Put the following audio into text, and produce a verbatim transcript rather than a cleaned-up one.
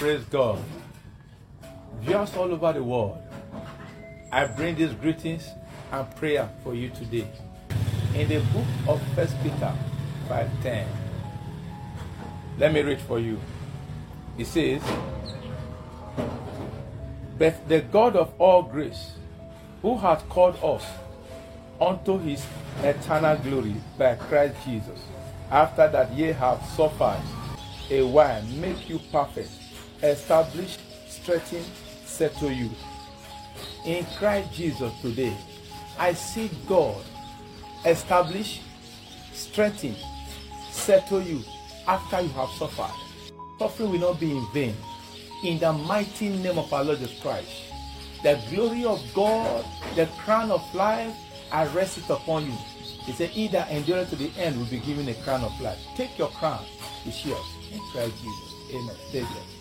Praise God. Viewers all over the world, I bring these greetings and prayer for you today. In the book of First Peter five ten, let me read for you. It says, "But the God of all grace, who hath called us unto his eternal glory by Christ Jesus, after that ye have suffered a while, make you perfect, establish, strengthen, settle you." In Christ Jesus today, I see God establish, strengthen, settle you after you have suffered. Suffering will not be in vain. In the mighty name of our Lord Jesus Christ, the glory of God, the crown of life, I rest it upon you. He said, "He that endureth to the end will be given a crown of life." Take your crown, it's yours. In Christ Jesus. Amen. Stay there.